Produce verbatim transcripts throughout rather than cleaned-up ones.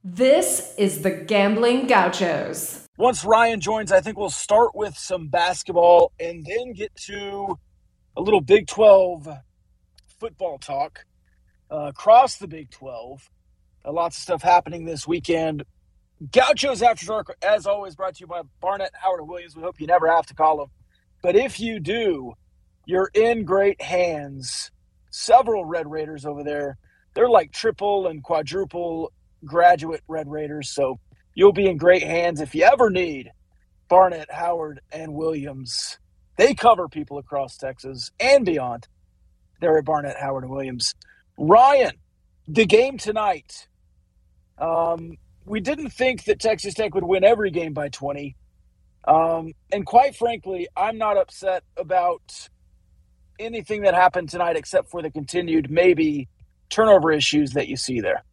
This is the Gambling Gauchos. Once Ryan joins, I think we'll start with some basketball and then get to a little Big twelve football talk uh, across the Big twelve. Uh, lots of stuff happening this weekend. Gauchos After Dark, as always, brought to you by Barnett, Howard, and Williams. We hope you never have to call them. But if you do, you're in great hands. Several Red Raiders over there. They're like triple and quadruple graduate Red Raiders, so you'll be in great hands if you ever need Barnett, Howard, and Williams. They cover people across Texas and beyond. They're at Barnett, Howard, and Williams. Ryan, the game tonight. Um, we didn't think that Texas Tech would win every game by twenty. Um, and quite frankly, I'm not upset about anything that happened tonight except for the continued maybe turnover issues that you see there.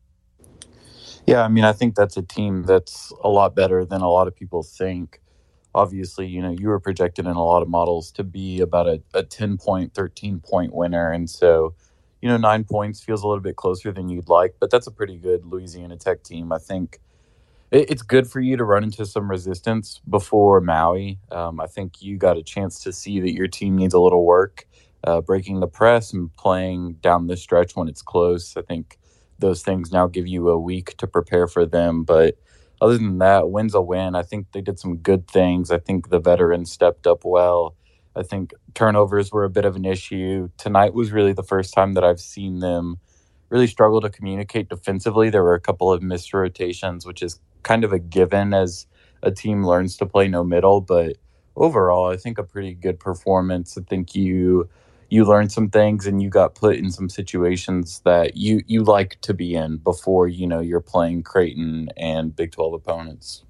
Yeah, I mean, I think that's a team that's a lot better than a lot of people think. Obviously, you know, you were projected in a lot of models to be about a, a ten-point, thirteen-point winner. And so, you know, nine points feels a little bit closer than you'd like, but that's a pretty good Louisiana Tech team. I think it, it's good for you to run into some resistance before Maui. Um, I think you got a chance to see that your team needs a little work, uh, breaking the press and playing down the stretch when it's close. I think those things now give you a week to prepare for them. But other than that, win's a win. I think they did some good things. I think the veterans stepped up well. I think turnovers were a bit of an issue. Tonight was really the first time that I've seen them really struggle to communicate defensively. There were a couple of missed rotations, which is kind of a given as a team learns to play no middle. But overall, I think a pretty good performance. I think you you learned some things and you got put in some situations that you, you like to be in before, you know, you're playing Creighton and Big twelve opponents.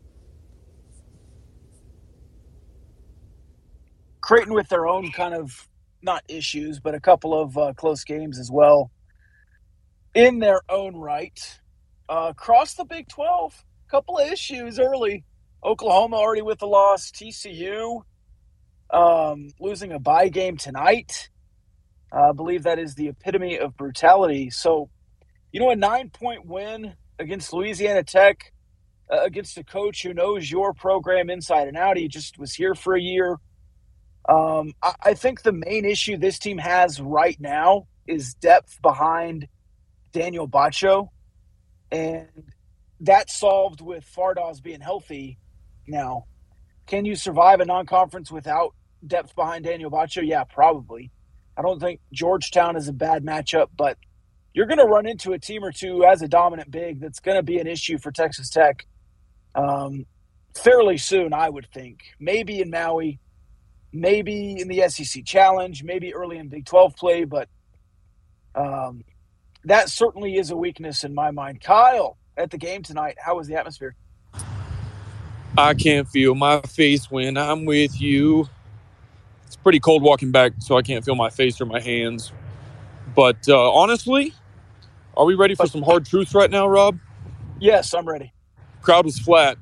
Creighton with their own kind of, not issues, but a couple of uh, close games as well in their own right. Uh, across the Big twelve, a couple of issues early. Oklahoma already with the loss. T C U um, losing a bye game tonight. Uh, I believe that is the epitome of brutality. So, you know, a nine-point win against Louisiana Tech, uh, against a coach who knows your program inside and out. He just was here for a year. Um, I, I think the main issue this team has right now is depth behind Daniel Bacho. And that's solved with Fardaws being healthy now. Can you survive a non-conference without depth behind Daniel Bacho? Yeah, probably. I don't think Georgetown is a bad matchup, but you're going to run into a team or two as a dominant big that's going to be an issue for Texas Tech um, fairly soon, I would think. Maybe in Maui, maybe in the S E C Challenge, maybe early in Big twelve play, but um, that certainly is a weakness in my mind. Kyle, at the game tonight, how was the atmosphere? I can't feel my face when I'm with you. It's pretty cold walking back, so I can't feel my face or my hands. But uh, honestly, are we ready for some hard truths right now, Rob? Yes, I'm ready. Crowd was flat.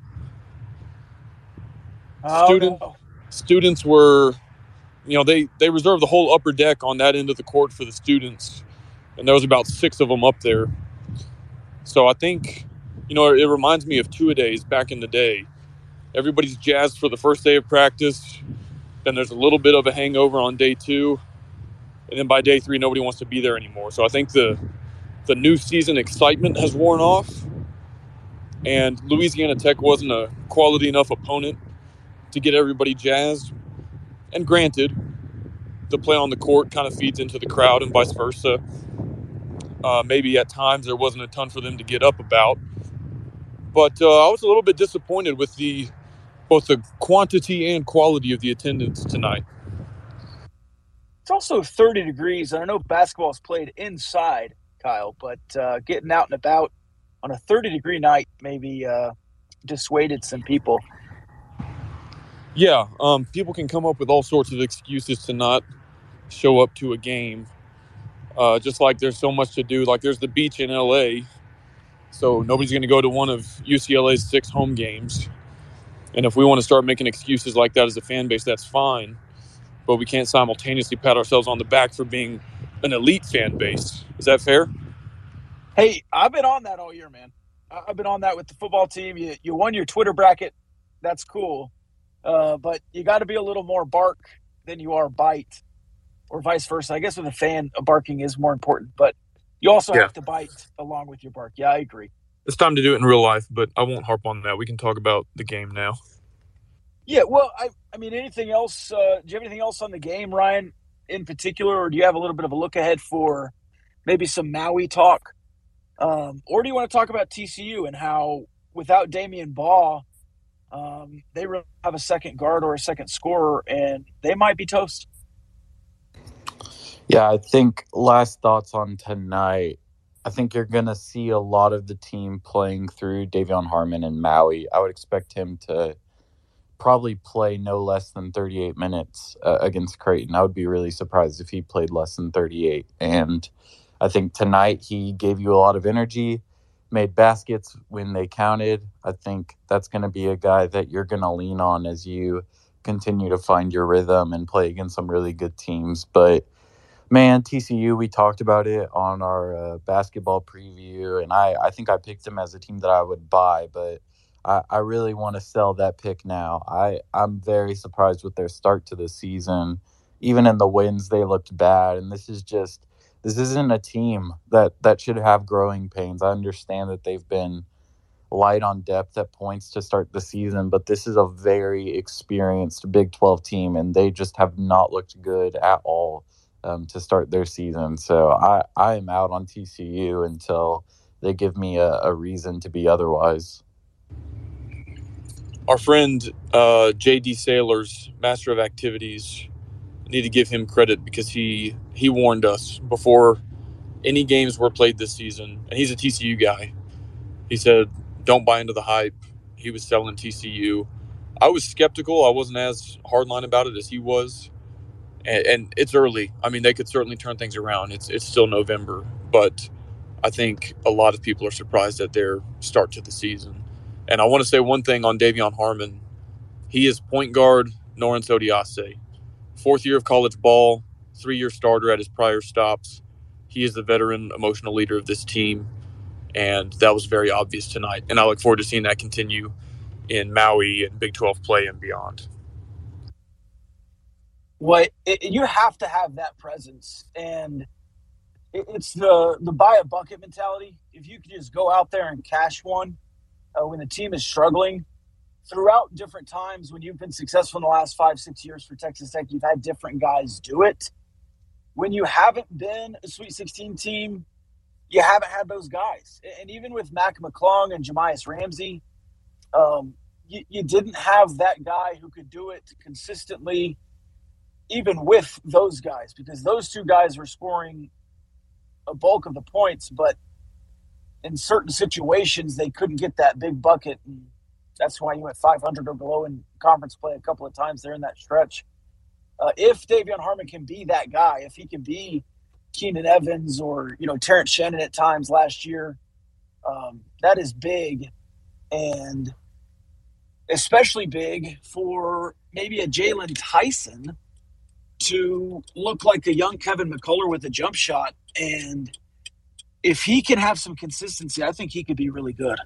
Oh, Student, no. Students were, you know, they, they reserved the whole upper deck on that end of the court for the students. And there was about six of them up there. So I think, you know, it reminds me of two-a-days back in the day. Everybody's jazzed for the first day of practice. Then there's a little bit of a hangover on day two. And then by day three, nobody wants to be there anymore. So I think the the new season excitement has worn off. And Louisiana Tech wasn't a quality enough opponent to get everybody jazzed. And granted, the play on the court kind of feeds into the crowd and vice versa. Uh, maybe at times there wasn't a ton for them to get up about. But uh, I was a little bit disappointed with the both the quantity and quality of the attendance tonight. It's also thirty degrees, and I know basketball is played inside, Kyle, but uh, getting out and about on a thirty-degree night maybe uh, dissuaded some people. Yeah, um, people can come up with all sorts of excuses to not show up to a game. Uh, just like there's so much to do. Like there's the beach in L A, so nobody's going to go to one of U C L A's six home games. And if we want to start making excuses like that as a fan base, that's fine. But we can't simultaneously pat ourselves on the back for being an elite fan base. Is that fair? Hey, I've been on that all year, man. I've been on that with the football team. You you won your Twitter bracket. That's cool. Uh, but you got to be a little more bark than you are bite, or vice versa. I guess with a fan, a barking is more important, but you also Yeah. have to bite along with your bark. Yeah, I agree. It's time to do it in real life, but I won't harp on that. We can talk about the game now. Yeah, well, I I mean, anything else? Uh, do you have anything else on the game, Ryan, in particular, or do you have a little bit of a look ahead for maybe some Maui talk? Um, or do you want to talk about T C U and how without Damian Baugh, um, they really have a second guard or a second scorer, and they might be toast? Yeah, I think last thoughts on tonight. I think you're going to see a lot of the team playing through Davion Harmon and Maui. I would expect him to probably play no less than thirty-eight minutes uh, against Creighton. I would be really surprised if he played less than thirty-eight. And I think tonight he gave you a lot of energy, made baskets when they counted. I think that's going to be a guy that you're going to lean on as you continue to find your rhythm and play against some really good teams. But man, T C U, we talked about it on our uh, basketball preview, and I, I think I picked them as a team that I would buy, but I, I really want to sell that pick now. I, I'm very surprised with their start to the season. Even in the wins, they looked bad, and this is just this isn't a team that, that should have growing pains. I understand that they've been light on depth at points to start the season, but this is a very experienced Big twelve team, and they just have not looked good at all um, to start their season. So I, I am out on T C U until they give me a, a reason to be otherwise. Our friend uh, J D Sailors, Master of Activities, I need to give him credit because he he warned us before any games were played this season, and he's a T C U guy. He said, don't buy into the hype. He was selling T C U. I was skeptical. I wasn't as hardline about it as he was. And, and it's early. I mean, they could certainly turn things around. It's it's still November. But I think a lot of people are surprised at their start to the season. And I want to say one thing on Davion Harmon. He is point guard Norense Odiase. Fourth year of college ball, three-year starter at his prior stops. He is the veteran emotional leader of this team. And that was very obvious tonight. And I look forward to seeing that continue in Maui and Big twelve play and beyond. Well, it, you have to have that presence. And it, it's the, the buy a bucket mentality. If you can just go out there and cash one uh, when the team is struggling, throughout different times when you've been successful in the last five, six years for Texas Tech, you've had different guys do it. When you haven't been a Sweet sixteen team, you haven't had those guys. And even with Mac McClung and Jamias Ramsey, um, you, you didn't have that guy who could do it consistently, even with those guys, because those two guys were scoring a bulk of the points, but in certain situations, they couldn't get that big bucket. And that's why you went five hundred or below in conference play a couple of times there in that stretch. Uh, if Davion Harmon can be that guy, if he can be Keenan Evans or, you know, Terrence Shannon at times last year, um, that is big. And especially big for maybe a Jalen Tyson to look like a young Kevin McCullough with a jump shot. And if he can have some consistency, I think he could be really good.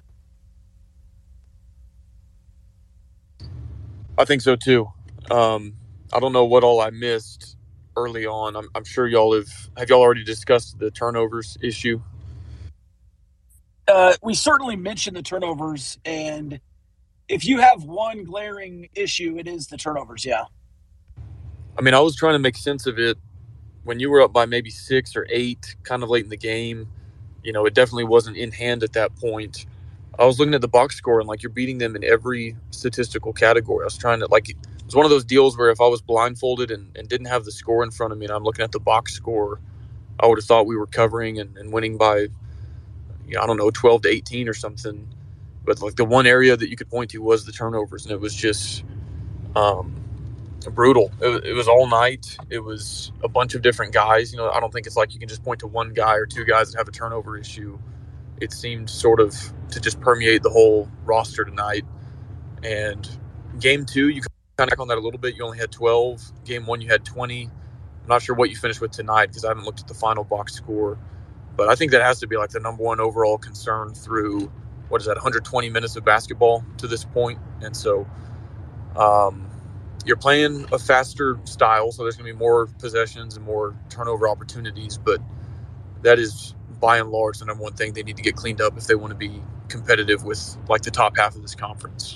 I think so too. Um, I don't know what all I missed early on. I'm, I'm sure y'all have have y'all already discussed the turnovers issue. Uh, we certainly mentioned the turnovers, and if you have one glaring issue, it is the turnovers. Yeah. I mean, I was trying to make sense of it when you were up by maybe six or eight, kind of late in the game. You know, it definitely wasn't in hand at that point. I was looking at the box score, and like you're beating them in every statistical category. I was trying to like it was one of those deals where if I was blindfolded and, and didn't have the score in front of me, and I'm looking at the box score, I would have thought we were covering and, and winning by, you know, I don't know, twelve to eighteen or something. But like the one area that you could point to was the turnovers, and it was just um, brutal. It, it was all night. It was a bunch of different guys. You know, I don't think it's like you can just point to one guy or two guys that have a turnover issue. It seemed sort of to just permeate the whole roster tonight. And game two, you kind of back on that a little bit. You only had twelve. Game one, you had twenty. I'm not sure what you finished with tonight because I haven't looked at the final box score. But I think that has to be like the number one overall concern through what is that, one hundred twenty minutes of basketball to this point. And so um, you're playing a faster style, so there's going to be more possessions and more turnover opportunities. But that is, by and large, the number one thing they need to get cleaned up if they want to be competitive with, like, the top half of this conference.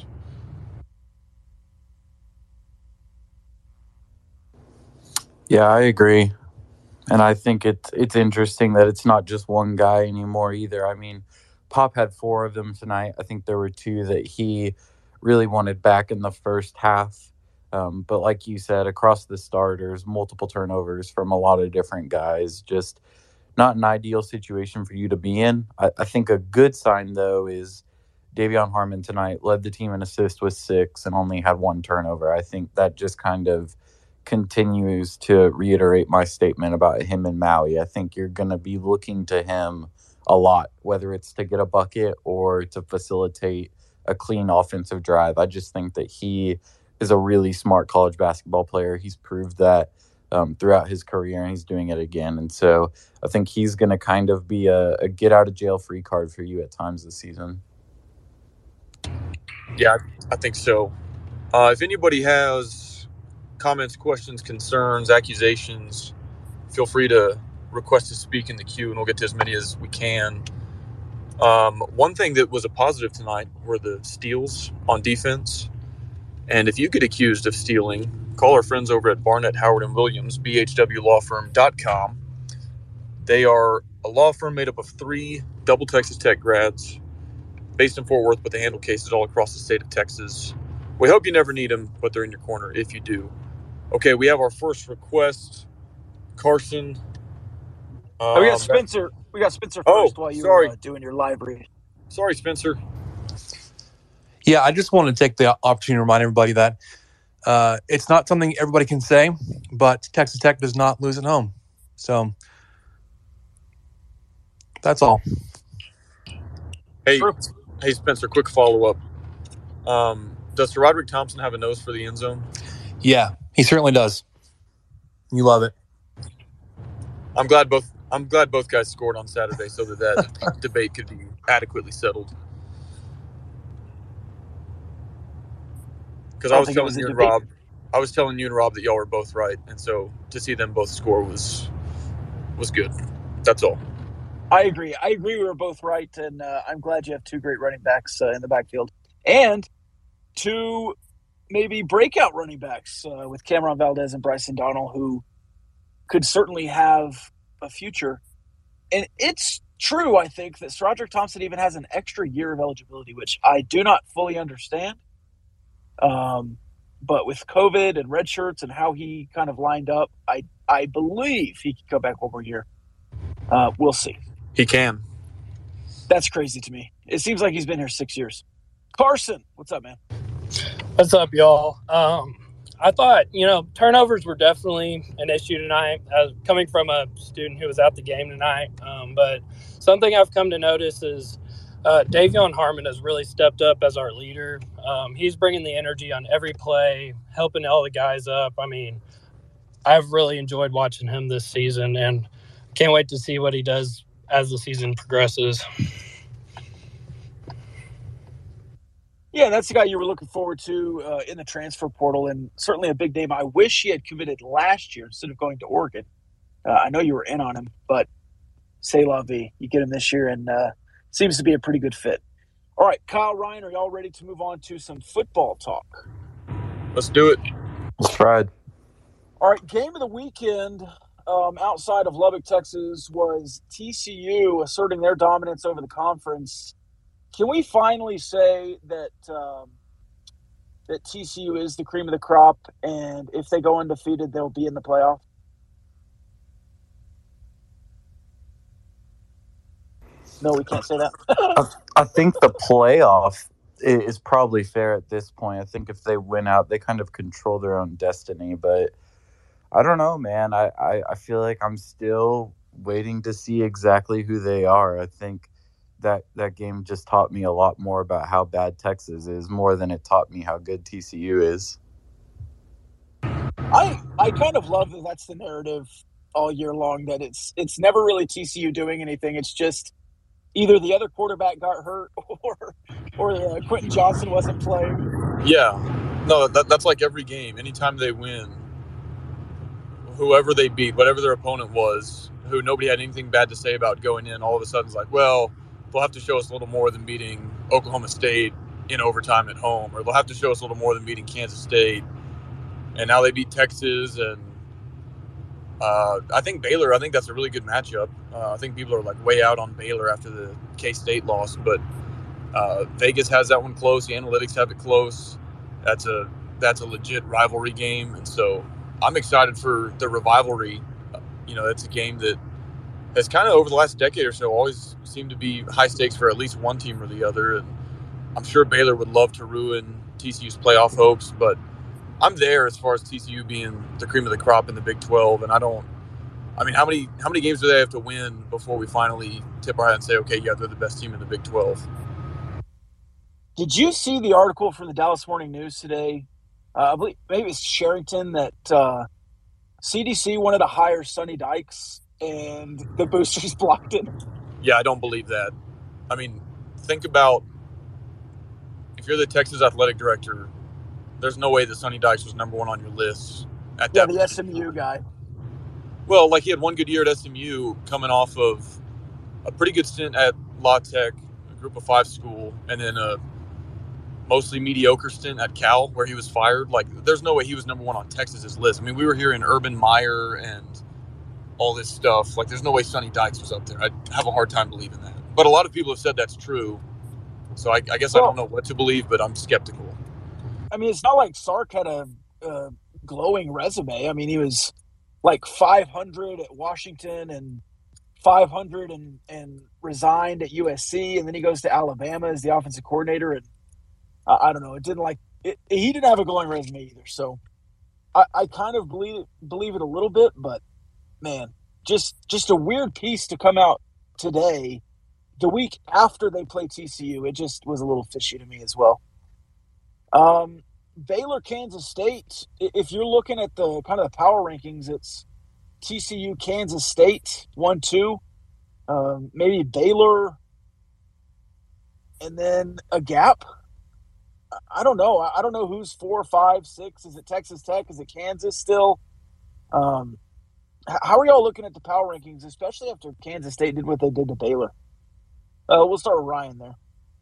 Yeah, I agree. And I think it's it's interesting that it's not just one guy anymore either. I mean, Pop had four of them tonight. I think there were two that he really wanted back in the first half. Um, but like you said, across the starters, multiple turnovers from a lot of different guys. Just not an ideal situation for you to be in. I, I think a good sign, though, is Davion Harmon tonight led the team in assists with six and only had one turnover. I think that just kind of continues to reiterate my statement about him and Maui. I think you're going to be looking to him a lot, whether it's to get a bucket or to facilitate a clean offensive drive. I just think that he is a really smart college basketball player. He's proved that um, throughout his career, and he's doing it again. And so I think he's going to kind of be a, a get-out-of-jail-free card for you at times this season. Yeah, I think so. Uh, if anybody has comments, questions, concerns, accusations, feel free to request to speak in the queue, and we'll get to as many as we can. Um, one thing that was a positive tonight were the steals on defense. And if you get accused of stealing, call our friends over at Barnett, Howard, and Williams, b h w law firm dot com. They are a law firm made up of three double Texas Tech grads based in Fort Worth, but they handle cases all across the state of Texas. We hope you never need them, but they're in your corner if you do. Okay, we have our first request. Carson. Um, oh, we got Spencer. We got Spencer first oh, while you sorry. were uh, doing your live read. Sorry, Spencer. Yeah, I just want to take the opportunity to remind everybody that uh, it's not something everybody can say, but Texas Tech does not lose at home. So that's all. Hey, hey, Spencer, quick follow-up. Um, does Sir Roderick Thompson have a nose for the end zone? Yeah, he certainly does. You love it. I'm glad both I'm glad both guys scored on Saturday so that that debate could be adequately settled. Because I, I was telling was you and Rob, I was telling you and Rob that y'all were both right, and so to see them both score was was good. That's all. I agree. I agree. We were both right, and uh, I'm glad you have two great running backs uh, in the backfield, and two maybe breakout running backs uh, with Cameron Valdez and Bryson Donnell, who could certainly have a future. And it's true, I think, that Roderick Thompson even has an extra year of eligibility, which I do not fully understand. Um, but with COVID and red shirts and how he kind of lined up, I I believe he could go back one more year. Uh, we'll see. He can. That's crazy to me. It seems like he's been here six years. Carson, what's up, man? What's up, y'all? Um, I thought, you know, turnovers were definitely an issue tonight, as coming from a student who was at the game tonight. Um, but something I've come to notice is uh, Davion Harmon has really stepped up as our leader. Um, he's bringing the energy on every play, helping all the guys up. I mean, I've really enjoyed watching him this season, and can't wait to see what he does as the season progresses. Yeah, that's the guy you were looking forward to uh, in the transfer portal, and certainly a big name. I wish he had committed last year instead of going to Oregon. Uh, I know you were in on him, but c'est la vie. You get him this year, and uh, seems to be a pretty good fit. All right, Kyle, Ryan, are y'all ready to move on to some football talk? Let's do it. Let's try it. All right, game of the weekend um, outside of Lubbock, Texas, was T C U asserting their dominance over the conference. Can we finally say that um, that T C U is the cream of the crop, and if they go undefeated, they'll be in the playoff? No, we can't say that. I, I think the playoff is probably fair at this point. I think if they win out, they kind of control their own destiny. But I don't know, man. I, I, I feel like I'm still waiting to see exactly who they are. I think that that game just taught me a lot more about how bad Texas is, more than it taught me how good T C U is. I I kind of love that that's the narrative all year long, that it's it's never really T C U doing anything. It's just either the other quarterback got hurt or or uh, Quentin Johnson wasn't playing. Yeah. No, that, that's like every game. Anytime they win, whoever they beat, whatever their opponent was, who nobody had anything bad to say about going in, all of a sudden it's like, well, they'll have to show us a little more than beating Oklahoma State in overtime at home, or they'll have to show us a little more than beating Kansas State. And now they beat Texas, and uh, I think Baylor, I think that's a really good matchup. Uh, I think people are like way out on Baylor after the K-State loss, but uh, Vegas has that one close. The analytics have it close. That's a that's a legit rivalry game, and so I'm excited for the rivalry. You know, it's a game that has kind of over the last decade or so always seemed to be high stakes for at least one team or the other. And I'm sure Baylor would love to ruin T C U's playoff hopes, but I'm there as far as T C U being the cream of the crop in the Big twelve. And I don't, I mean, how many how many games do they have to win before we finally tip our hat and say, okay, yeah, they're the best team in the Big twelve? Did you see the article from the Dallas Morning News today? Uh, I believe maybe it's Sherrington that uh, C D C wanted to hire Sonny Dykes and the boosters blocked it. Yeah, I don't believe that. I mean, think about if you're the Texas athletic director, there's no way that Sonny Dykes was number one on your list at Yeah, that the point. S M U guy. Well, like he had one good year at S M U coming off of a pretty good stint at La Tech, a group of five school, and then a mostly mediocre stint at Cal where he was fired. Like, there's no way he was number one on Texas's list. I mean, we were hearing Urban Meyer and all this stuff. Like, there's no way Sonny Dykes was up there. I have a hard time believing that. But a lot of people have said that's true. So I, I guess well, I don't know what to believe, but I'm skeptical. I mean, it's not like Sark had a, a glowing resume. I mean, he was like five hundred at Washington and five hundred and, and resigned at U S C. And then he goes to Alabama as the offensive coordinator. And uh, I don't know. It didn't like it, he didn't have a glowing resume either. So I, I kind of believe it, believe it a little bit, but man, just just a weird piece to come out today, the week after they play T C U. It just was a little fishy to me as well. Um, Baylor, Kansas State. If you're looking at the kind of the power rankings, it's T C U, Kansas State, one, two, um, maybe Baylor, and then a gap. I don't know. I don't know who's four, five, six. Is it Texas Tech? Is it Kansas still? Um, how are y'all looking at the power rankings, especially after Kansas State did what they did to Baylor? Uh, we'll start with Ryan there.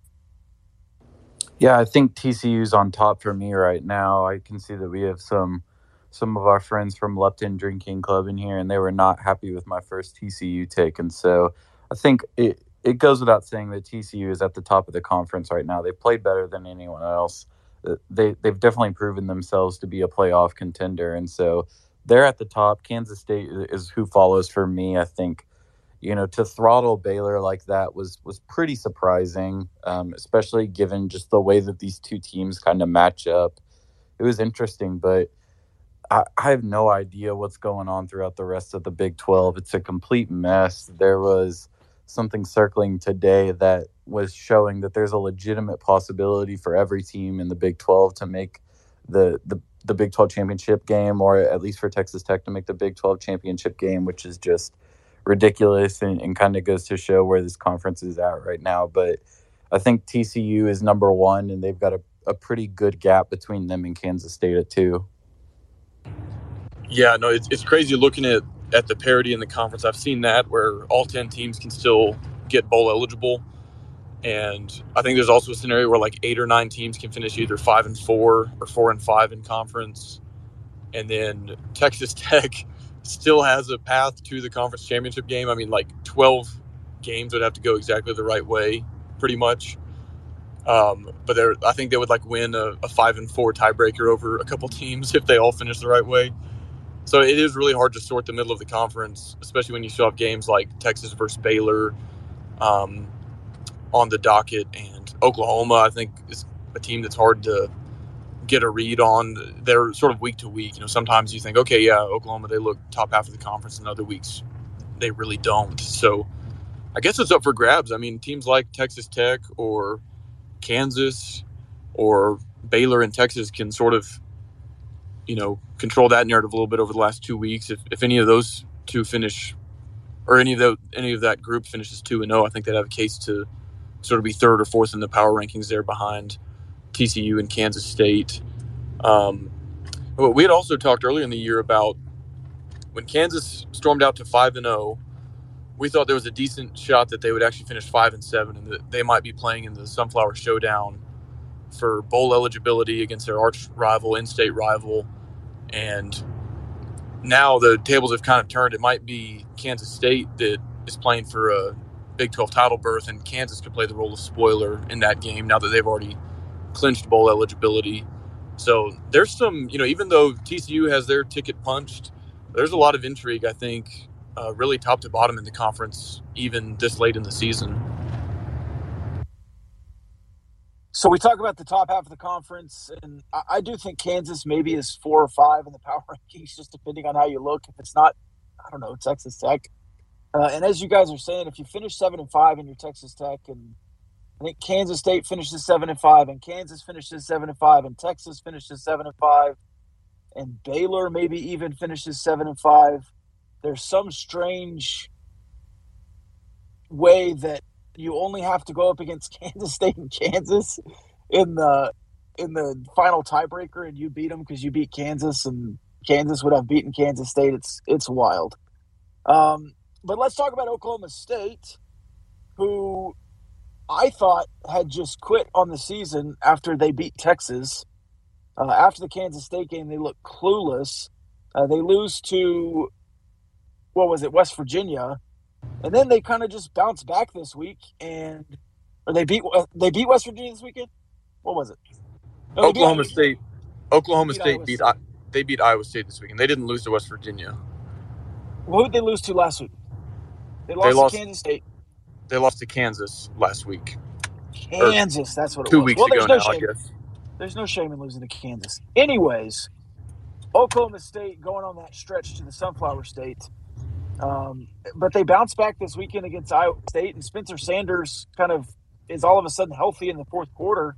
Yeah, I think T C U's on top for me right now. I can see that we have some some of our friends from Lupton Drinking Club in here, and they were not happy with my first T C U take. And so I think it, it goes without saying that T C U is at the top of the conference right now. They played better than anyone else. They, they've definitely proven themselves to be a playoff contender. And so they're at the top. Kansas State is who follows for me. I think, you know, to throttle Baylor like that was was pretty surprising, um, especially given just the way that these two teams kind of match up. It was interesting, but I, I have no idea what's going on throughout the rest of the Big twelve. It's a complete mess. There was something circling today that was showing that there's a legitimate possibility for every team in the Big twelve to make the the the Big twelve championship game, or at least for Texas Tech to make the Big twelve championship game, which is just ridiculous and, and kind of goes to show where this conference is at right now. But I think T C U is number one, and they've got a, a pretty good gap between them and Kansas State at two. Yeah, no, it's it's crazy looking at, at the parity in the conference. I've seen that where all ten teams can still get bowl eligible. And I think there's also a scenario where like eight or nine teams can finish either five and four or four and five in conference. And then Texas Tech still has a path to the conference championship game. I mean, like twelve games would have to go exactly the right way, pretty much. Um, but they're, I think they would like win a, a five and four tiebreaker over a couple teams if they all finish the right way. So it is really hard to sort the middle of the conference, especially when you still have games like Texas versus Baylor um, on the docket, and Oklahoma, I think, is a team that's hard to get a read on. They're sort of week to week. You know, sometimes you think, okay, yeah, Oklahoma, they look top half of the conference, and other weeks they really don't. So I guess it's up for grabs. I mean, teams like Texas Tech or Kansas or Baylor and Texas can sort of, you know, control that narrative a little bit over the last two weeks. If, if any of those two finish or any of the any of that group finishes two and zero, I think they'd have a case to sort of be third or fourth in the power rankings there behind T C U and Kansas State. Um, but we had also talked earlier in the year about when Kansas stormed out to five and zero. We thought there was a decent shot that they would actually finish five and seven, and that they might be playing in the Sunflower Showdown for bowl eligibility against their arch rival, in-state rival. And now the tables have kind of turned. It might be Kansas State that is playing for a Big twelve title berth, and Kansas could play the role of spoiler in that game now that they've already clinched bowl eligibility. So there's some, you know, even though T C U has their ticket punched, there's a lot of intrigue, I think, uh, really top to bottom in the conference, even this late in the season. So we talk about the top half of the conference, and I, I do think Kansas maybe is four or five in the power rankings, just depending on how you look. If it's not, I don't know, Texas Tech. Uh, and as you guys are saying, if you finish seven and five in your Texas Tech, and I think Kansas State finishes seven and five, and Kansas finishes seven and five, and Texas finishes seven and five, and Baylor maybe even finishes seven and five. There's some strange way that you only have to go up against Kansas State and Kansas in the in the final tiebreaker, and you beat them because you beat Kansas, and Kansas would have beaten Kansas State. It's it's wild. Um, but let's talk about Oklahoma State, who I thought had just quit on the season after they beat Texas. Uh, after the Kansas State game, they looked clueless. Uh, they lose to, what was it, West Virginia. And then they kind of just bounced back this week, and or they beat they beat West Virginia this weekend. What was it? No, Oklahoma beat, State. Oklahoma beat State beat State. they beat Iowa State this week, and they didn't lose to West Virginia. Well, who did they lose to last week? They lost, they lost to Kansas State. They lost to Kansas last week. Kansas, that's what it two was. Two weeks well, ago no now, shame. I guess. There's no shame in losing to Kansas. Anyways, Oklahoma State going on that stretch to the Sunflower State. Um, but they bounced back this weekend against Iowa State, and Spencer Sanders kind of is all of a sudden healthy in the fourth quarter.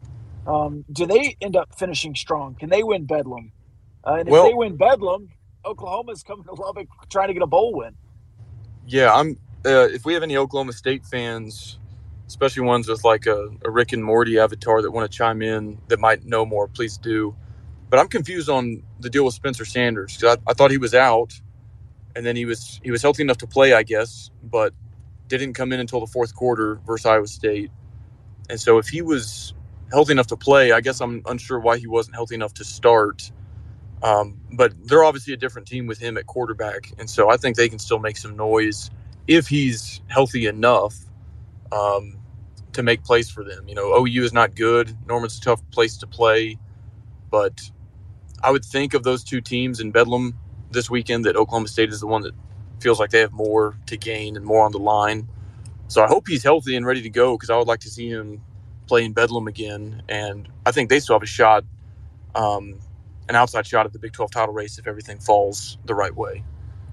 Um, do they end up finishing strong? Can they win Bedlam? Uh, and if well, they win Bedlam, Oklahoma's coming to Lubbock trying to get a bowl win. Yeah, I'm. Uh, if we have any Oklahoma State fans, especially ones with like a, a Rick and Morty avatar that want to chime in that might know more, please do. But I'm confused on the deal with Spencer Sanders because I, I thought he was out. And then he was he was healthy enough to play, I guess, but didn't come in until the fourth quarter versus Iowa State. And so if he was healthy enough to play, I guess I'm unsure why he wasn't healthy enough to start. Um, but they're obviously a different team with him at quarterback. And so I think they can still make some noise if he's healthy enough um, to make plays for them. You know, O U is not good. Norman's a tough place to play. But I would think of those two teams in Bedlam this weekend that Oklahoma State is the one that feels like they have more to gain and more on the line. So I hope he's healthy and ready to go because I would like to see him play in Bedlam again. And I think they still have a shot, um, an outside shot at the Big twelve title race if everything falls the right way.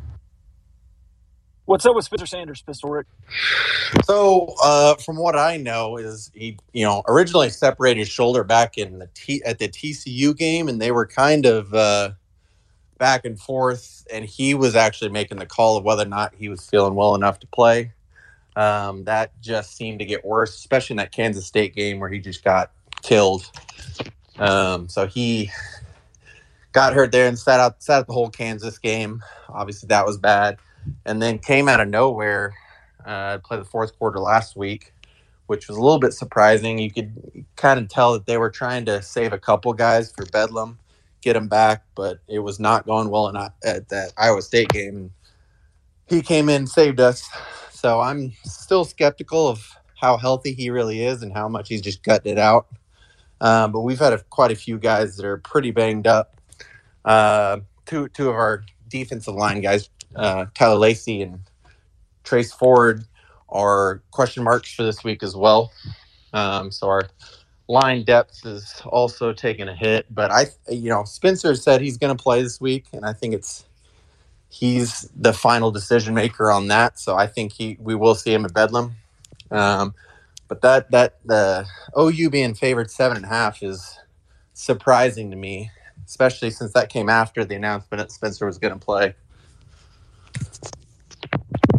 What's up with Spencer Sanders, Pistol Rick? So uh, from what I know is he, you know, originally separated his shoulder back in the T- at the T C U game, and they were kind of uh, – back and forth, and he was actually making the call of whether or not he was feeling well enough to play. Um, that just seemed to get worse, especially in that Kansas State game where he just got killed. Um, so he got hurt there and sat out, sat out the whole Kansas game. Obviously, that was bad. And then came out of nowhere, uh, played the fourth quarter last week, which was a little bit surprising. You could kind of tell that they were trying to save a couple guys for Bedlam, get him back, but it was not going well enough at that Iowa State game. He came in, saved us. So I'm still skeptical of how healthy he really is and how much he's just gutted it out. Um, but we've had a, quite a few guys that are pretty banged up. Uh, two two of our defensive line guys, uh, Tyler Lacey and Trace Ford, are question marks for this week as well. Um, so our line depth is also taking a hit, but I, you know, Spencer said he's going to play this week, and I think it's he's the final decision maker on that. So I think he we will see him at Bedlam. Um, but that that the O U being favored seven and a half is surprising to me, especially since that came after the announcement that Spencer was going to play.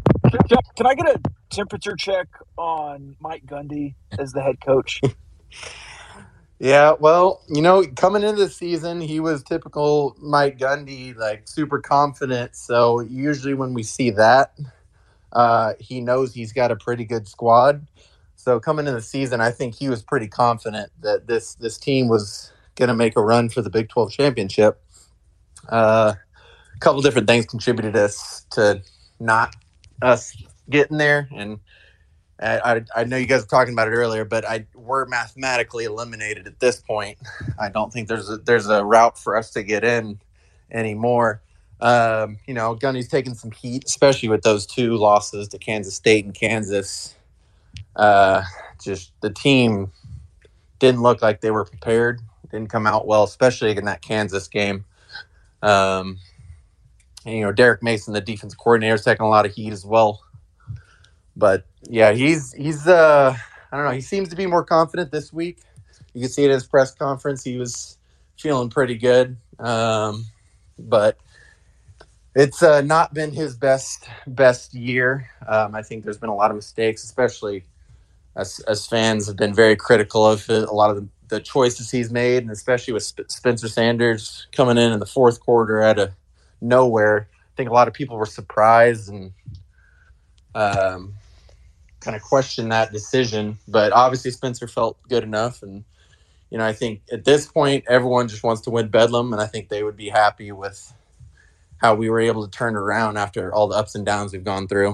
Can, can I get a temperature check on Mike Gundy as the head coach? Yeah, well, you know, coming into the season, he was typical Mike Gundy, like super confident. So usually when we see that, uh, he knows he's got a pretty good squad. So coming into the season, I think he was pretty confident that this this team was going to make a run for the Big twelve championship. Uh, a couple different things contributed us to not us getting there, and I, I know you guys were talking about it earlier, but I we're mathematically eliminated at this point. I don't think there's a, there's a route for us to get in anymore. Um, you know, Gundy's taking some heat, especially with those two losses to Kansas State and Kansas. Uh, just the team didn't look like they were prepared. Didn't come out well, especially in that Kansas game. Um, and, you know, Derek Mason, the defense coordinator, is taking a lot of heat as well. But yeah, he's he's uh I don't know, he seems to be more confident this week. You can see it in his press conference. He was feeling pretty good. Um, but it's uh, not been his best best year. Um, I think there's been a lot of mistakes, especially as as fans have been very critical of it, a lot of the, the choices he's made, and especially with Sp- Spencer Sanders coming in in the fourth quarter out of nowhere. I think a lot of people were surprised and um, kind of questioned that decision. But obviously Spencer felt good enough. And, you know, I think at this point everyone just wants to win Bedlam, and I think they would be happy with how we were able to turn it around after all the ups and downs we've gone through.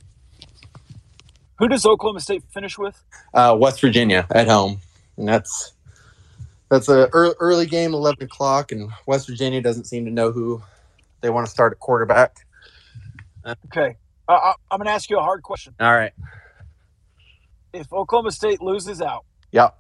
Who does Oklahoma State finish with? Uh, West Virginia at home. And that's that's a early, early game, eleven o'clock, and West Virginia doesn't seem to know who they want to start at quarterback. Okay. Uh, I, I'm going to ask you a hard question. All right. If Oklahoma State loses out, Yep.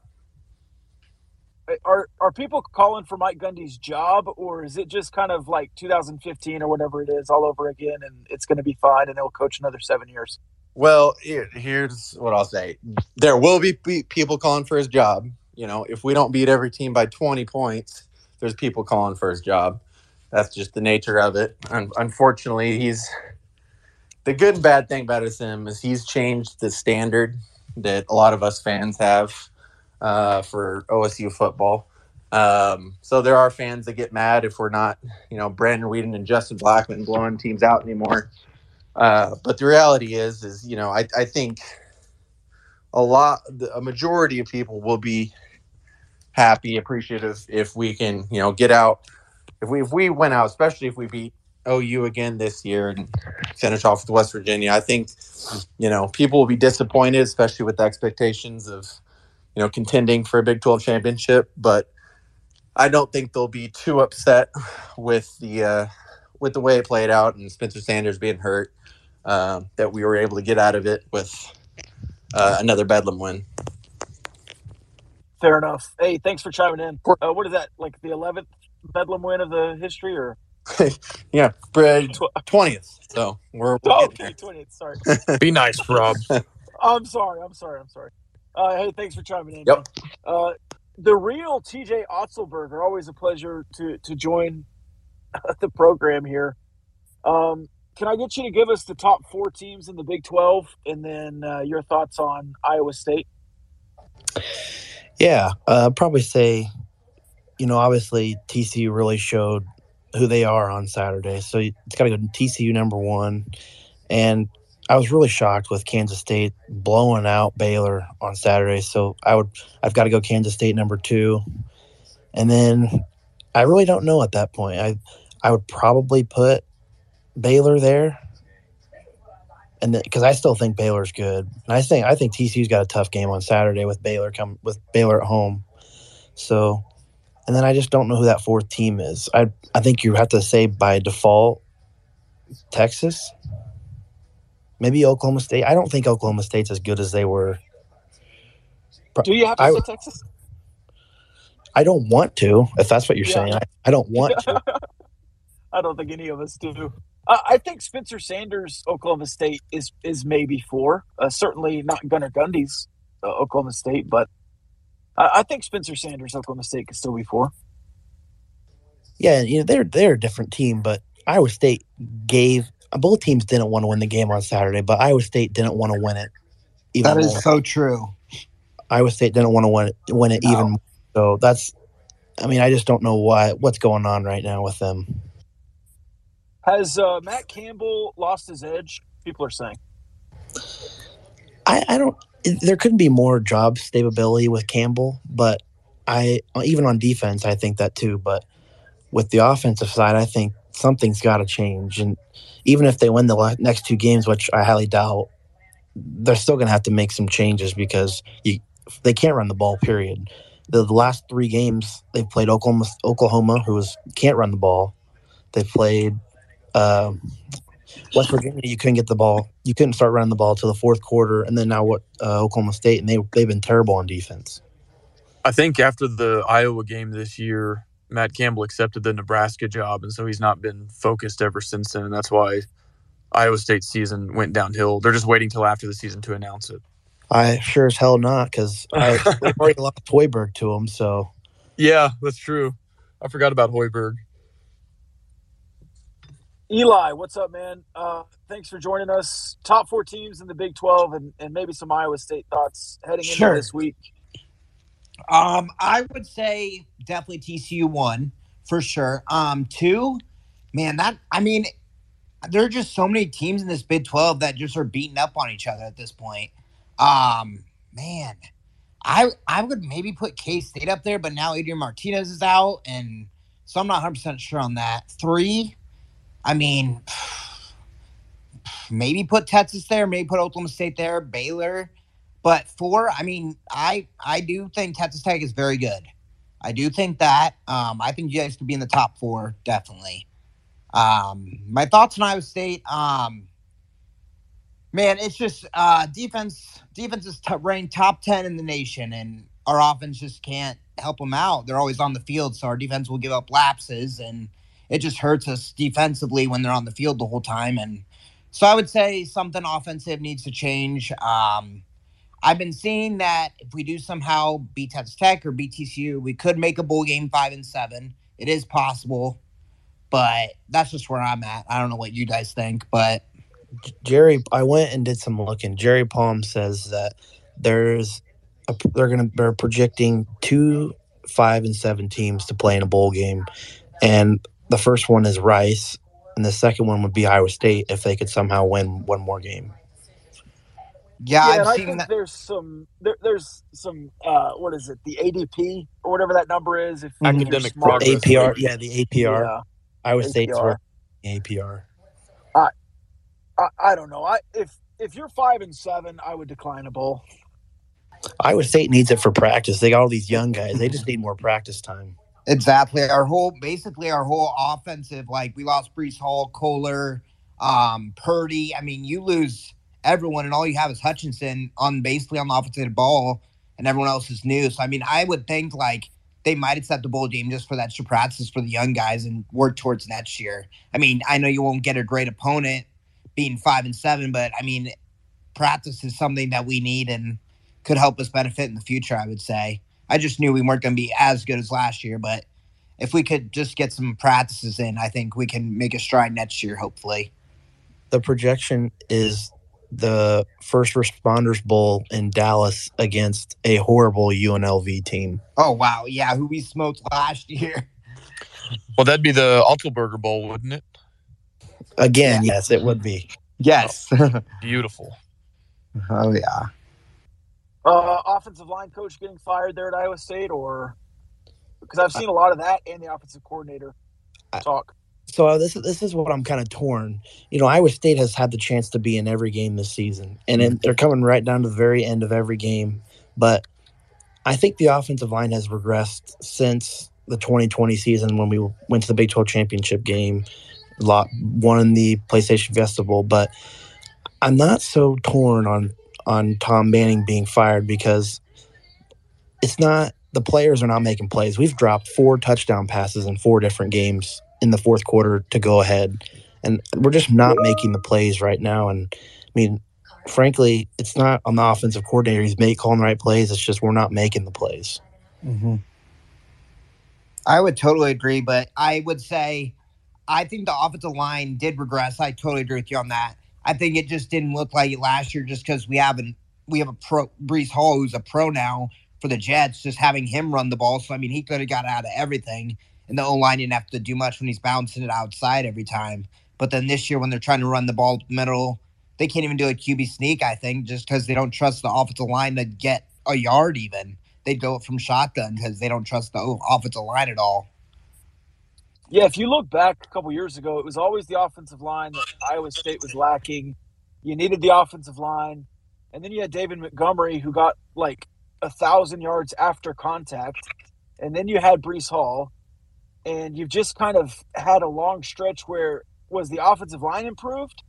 are are people calling for Mike Gundy's job, or is it just kind of like two thousand fifteen or whatever it is all over again, and it's going to be fine, and he'll coach another seven years? Well, here, here's what I'll say. There will be pe- people calling for his job. You know, if we don't beat every team by twenty points, there's people calling for his job. That's just the nature of it. Un- unfortunately, he's the good and bad thing about him is he's changed the standard that a lot of us fans have uh, for O S U football. Um, so there are fans that get mad if we're not, you know, Brandon Whedon and Justin Blackman blowing teams out anymore. Uh, but the reality is, is, you know, I, I think a lot, a majority of people will be happy, appreciative if we can, you know, get out. If we, if we went out, especially if we beat O U again this year and finish off with West Virginia, I think, you know, people will be disappointed, especially with the expectations of, you know, contending for a Big twelve championship. But I don't think they'll be too upset with the, uh, with the way it played out and Spencer Sanders being hurt. Uh, that we were able to get out of it with uh, another Bedlam win. Fair enough. Hey, thanks for chiming in. Uh, what is that, like the eleventh Bedlam win of the history, or? Yeah, twentieth. So we're, we're oh, okay, twentieth. Sorry. Be nice, Rob. I'm sorry. I'm sorry. I'm sorry. Uh, hey, thanks for chiming in. Yep. Uh, the real T J Otzelberger, always a pleasure to to join the program here. Um, Can I get you to give us the top four teams in the Big twelve, and then uh, your thoughts on Iowa State? Yeah, uh, I'd probably say, you know, obviously T C U really showed who they are on Saturday. So it's got to go to T C U number one. And I was really shocked with Kansas State blowing out Baylor on Saturday. So I would, I've got to go Kansas State number two. And then I really don't know at that point. I, I would probably put Baylor there, and because I still think Baylor's good, and I think I think T C U's got a tough game on Saturday with Baylor come with Baylor at home. So, and then I just don't know who that fourth team is. I I think you have to say by default Texas, maybe Oklahoma State. I don't think Oklahoma State's as good as they were. Do you have to I, say Texas? I don't want to. If that's what you're Yeah. saying, I, I don't want to. I don't think any of us do. Uh, I think Spencer Sanders, Oklahoma State, is is maybe four. Uh, certainly not Gunnar Gundy's uh, Oklahoma State, but I, I think Spencer Sanders, Oklahoma State, could still be four. Yeah, you know they're they're a different team, but Iowa State gave both teams didn't want to win the game on Saturday, but Iowa State didn't want to win it even That more. is so true. Iowa State didn't want to win it, win it No. even more. So that's, I mean, I just don't know why what's going on right now with them. Has uh, Matt Campbell lost his edge? People are saying. I, I don't. There couldn't be more job stability with Campbell, but I even on defense, I think that too. But with the offensive side, I think something's got to change. And even if they win the next two games, which I highly doubt, they're still going to have to make some changes because you, they can't run the ball. Period. The, the last three games they've played Oklahoma, Oklahoma, who is can't run the ball. They played. Uh, West Virginia, you couldn't get the ball. You couldn't start running the ball till the fourth quarter, and then now what? Uh, Oklahoma State, and they they've been terrible on defense. I think after the Iowa game this year, Matt Campbell accepted the Nebraska job, and so he's not been focused ever since then. And that's why Iowa State's season went downhill. They're just waiting till after the season to announce it. I sure as hell not, because I already lost Hoiberg to him. So yeah, that's true. I forgot about Hoiberg. Eli, what's up, man? Uh, thanks for joining us. Top four teams in the Big twelve and, and maybe some Iowa State thoughts heading Sure. into this week. Um, I would say definitely T C U one for sure. Um, two, man, that I mean, there are just so many teams in this Big twelve that just are beating up on each other at this point. Um, man, I I would maybe put K-State up there, but now Adrian Martinez is out, and so I'm not one hundred percent sure on that. Three, I mean, maybe put Texas there, maybe put Oklahoma State there, Baylor. But four, I mean, I I do think Texas Tech is very good. I do think that. Um, I think you guys could be in the top four, definitely. Um, my thoughts on Iowa State, um, man, it's just uh, defense. Defense is t- ranked top ten in the nation, and our offense just can't help them out. They're always on the field, so our defense will give up lapses, and it just hurts us defensively when they're on the field the whole time. And so I would say something offensive needs to change. Um, I've been seeing that if we do somehow beat Texas Tech or beat T C U, we could make a bowl game five and seven. It is possible, but that's just where I'm at. I don't know what you guys think, but Jerry, I went and did some looking. Jerry Palm says that there's a, they're gonna they're projecting two five and seven teams to play in a bowl game, and the first one is Rice, and the second one would be Iowa State if they could somehow win one more game. yeah, Yeah, I've and I seen think that. there's some there, there's some uh, what is it? The A D P or whatever that number is. If if you're Academic smart. progress. A P R, yeah, the A P R. Yeah, Iowa State's A P R. A P R. I, I don't know. I if if you're five and seven, I would decline a bowl. Iowa State needs it for practice. They got all these young guys. They just need more practice time. Exactly. Our whole, basically our whole offensive, like we lost Brees Hall, Kohler, um, Purdy. I mean, you lose everyone and all you have is Hutchinson on basically on the offensive ball and everyone else is new. So, I mean, I would think like they might accept the bowl game just for that extra practice for the young guys and work towards next year. I mean, I know you won't get a great opponent being five and seven, but I mean, practice is something that we need and could help us benefit in the future, I would say. I just knew we weren't going to be as good as last year, but if we could just get some practices in, I think we can make a stride next year, hopefully. The projection is the First Responders Bowl in Dallas against a horrible U N L V team. Oh, wow. Yeah, who we smoked last year. Well, that'd be the Altelberger Bowl, wouldn't it? Again, yes, it would be. Yes. Beautiful. Oh, yeah. Uh, offensive line coach getting fired there at Iowa State, or because I've seen a lot of that and the offensive coordinator talk. So this is this is what I'm kind of torn. You know, Iowa State has had the chance to be in every game this season, and it, they're coming right down to the very end of every game. But I think the offensive line has regressed since the twenty twenty season when we went to the Big twelve championship game, lot won the PlayStation Festival. But I'm not so torn on on Tom Manning being fired because it's not the players are not making plays. We've dropped four touchdown passes in four different games in the fourth quarter to go ahead, and we're just not making the plays right now. And I mean, frankly, it's not on the offensive coordinator. He's make calling the right plays. It's just we're not making the plays. Mm-hmm. I would totally agree, but I would say I think the offensive line did regress. I totally agree with you on that. I think it just didn't look like it last year just because we haven't we have a pro Breece Hall who's a pro now for the Jets, just having him run the ball. So I mean he could have got out of everything. And the O-line didn't have to do much when he's bouncing it outside every time. But then this year when they're trying to run the ball middle, they can't even do a Q B sneak, I think, just because they don't trust the offensive line to get a yard even. They'd go from shotgun because they don't trust the offensive line at all. Yeah, if you look back a couple years ago, it was always the offensive line that Iowa State was lacking. You needed the offensive line. And then you had David Montgomery, who got like a thousand yards after contact. And then you had Breece Hall. And you've just kind of had a long stretch where was the offensive line improved?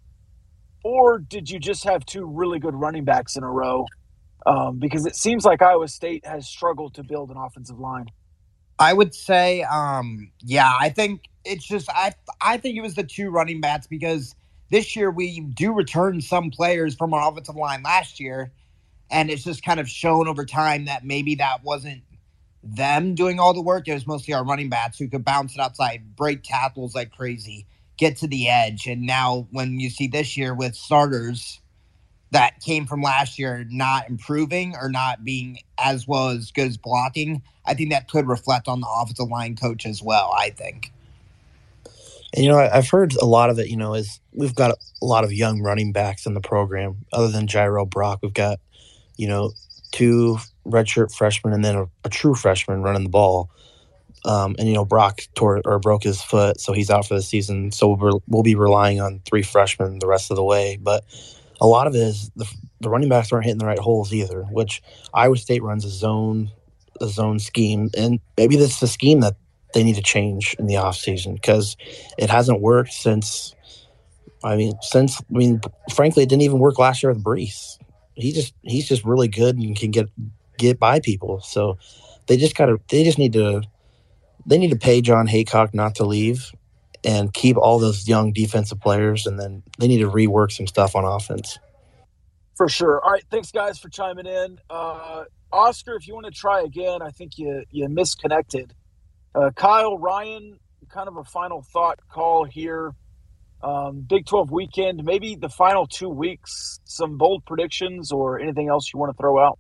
Or did you just have two really good running backs in a row? Um, because it seems like Iowa State has struggled to build an offensive line. I would say, um, yeah, I think it's just I I think it was the two running backs because this year we do return some players from our offensive line last year, and it's just kind of shown over time that maybe that wasn't them doing all the work. It was mostly our running backs who could bounce it outside, break tackles like crazy, get to the edge. And now when you see this year with starters that came from last year not improving or not being as well as good as blocking, I think that could reflect on the offensive line coach as well, I think. And, you know, I've heard a lot of it, you know, is we've got a lot of young running backs in the program. Other than Jairo Brock, we've got, you know, two redshirt freshmen and then a, a true freshman running the ball. Um, and, you know, Brock tore or broke his foot, so he's out for the season. So we'll, we'll be relying on three freshmen the rest of the way. But a lot of it is the, the running backs aren't hitting the right holes either, which Iowa State runs a zone a zone scheme. And maybe that's the scheme that they need to change in the offseason because it hasn't worked since, I mean, since, I mean, frankly, it didn't even work last year with Breece. He just, he's just really good and can get, get by people. So they just got to, they just need to, they need to pay John Haycock not to leave and keep all those young defensive players. And then they need to rework some stuff on offense. For sure. All right. Thanks guys for chiming in. Uh, Oscar, if you want to try again, I think you, you misconnected. Uh, Kyle, Ryan, kind of a final thought call here. Um, Big twelve weekend, maybe the final two weeks, some bold predictions or anything else you want to throw out?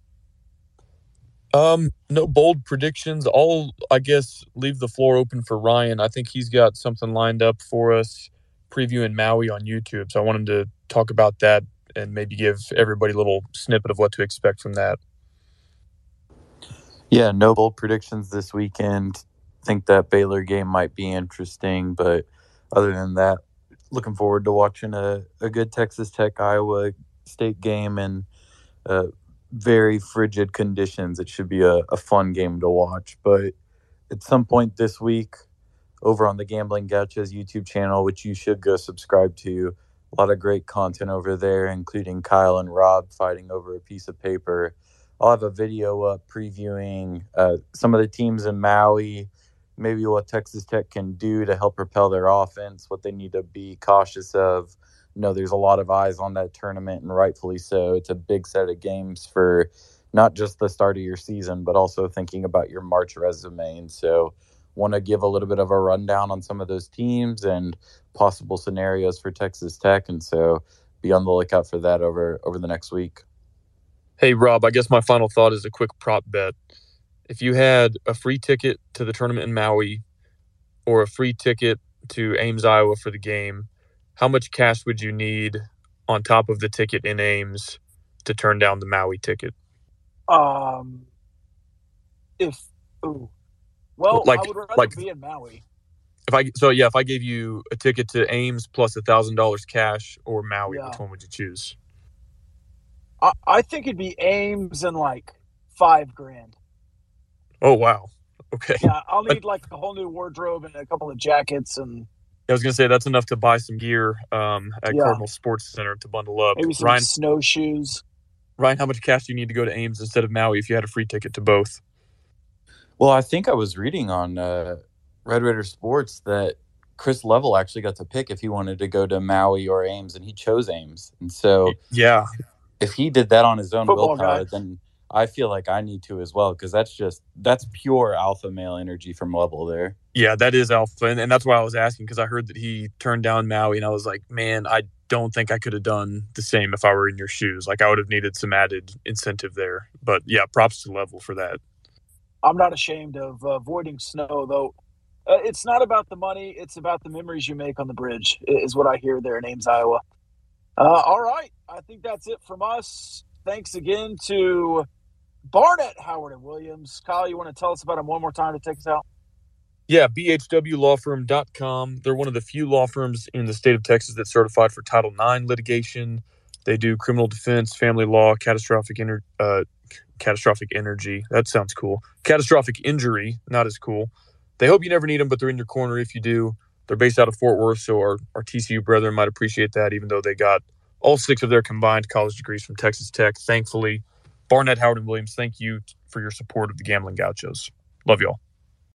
Um, no bold predictions. I'll, I guess, leave the floor open for Ryan. I think he's got something lined up for us previewing Maui on YouTube. So I wanted to talk about that and maybe give everybody a little snippet of what to expect from that. Yeah, no bold predictions this weekend. Think that Baylor game might be interesting, but other than that, looking forward to watching a, a good Texas Tech Iowa State game and uh, very frigid conditions. It should be a, a fun game to watch. But at some point this week, over on the Gambling Gauchos YouTube channel, which you should go subscribe to, a lot of great content over there, including Kyle and Rob fighting over a piece of paper. I'll have a video up previewing uh, some of the teams in Maui, maybe what Texas Tech can do to help propel their offense, what they need to be cautious of. You know, there's a lot of eyes on that tournament, and rightfully so. It's a big set of games for not just the start of your season, but also thinking about your March resume. And so want to give a little bit of a rundown on some of those teams and possible scenarios for Texas Tech. And so be on the lookout for that over, over the next week. Hey, Rob, I guess my final thought is a quick prop bet. If you had a free ticket to the tournament in Maui or a free ticket to Ames, Iowa for the game, how much cash would you need on top of the ticket in Ames to turn down the Maui ticket? Um, if ooh, well, like, I would rather like, be in Maui. If I so yeah, if I gave you a ticket to Ames plus a thousand dollars cash or Maui, Yeah. which one would you choose? I, I think it'd be Ames and like five grand. Oh wow, okay. Yeah, I'll need like a whole new wardrobe and a couple of jackets and. I was gonna say that's enough to buy some gear um, at Yeah. Cardinal Sports Center to bundle up. Maybe some Ryan, snowshoes. Ryan, how much cash do you need to go to Ames instead of Maui if you had a free ticket to both? Well, I think I was reading on uh, Red Raider Sports that Chris Level actually got to pick if he wanted to go to Maui or Ames, and he chose Ames. And so Yeah, if he did that on his own Football willpower, guy. then I feel like I need to as well, because that's just that's pure alpha male energy from Level there. Yeah, that is alpha, and, and that's why I was asking, because I heard that he turned down Maui, and I was like, man, I don't think I could have done the same if I were in your shoes. Like, I would have needed some added incentive there. But yeah, props to Level for that. I'm not ashamed of uh, avoiding snow, though. Uh, it's not about the money. It's about the memories you make on the bridge, is what I hear there in Ames, Iowa. Uh, all right. I think that's it from us. Thanks again to Barnett, Howard, and Williams. Kyle, you want to tell us about them one more time to take us out? Yeah, b h w law firm dot com. They're one of the few law firms in the state of Texas that's certified for Title nine litigation. They do criminal defense, family law, catastrophic ener- uh, catastrophic energy. That sounds cool. Catastrophic injury, not as cool. They hope you never need them, but they're in your corner if you do. They're based out of Fort Worth, so our, our T C U brethren might appreciate that, even though they got all six of their combined college degrees from Texas Tech, thankfully. Barnett, Howard, and Williams, thank you for your support of the Gambling Gauchos. Love y'all.